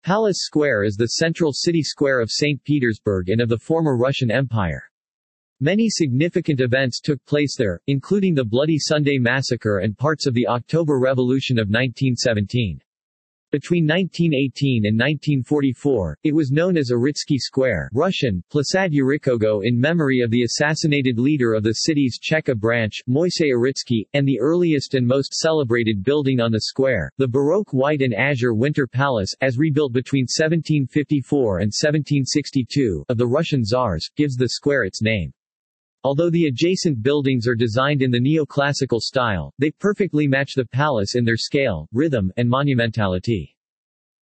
Palace Square is the central city square of St. Petersburg and of the former Russian Empire. Many significant events took place there, including the Bloody Sunday Massacre and parts of the October Revolution of 1917. Between 1918 and 1944, it was known as Uritsky Square, Russian, Plasad Urikogo, in memory of the assassinated leader of the city's Cheka branch, Moisey Uritsky, and the earliest and most celebrated building on the square, the Baroque white and azure Winter Palace, as rebuilt between 1754 and 1762, of the Russian Tsars, gives the square its name. Although the adjacent buildings are designed in the neoclassical style, they perfectly match the palace in their scale, rhythm, and monumentality.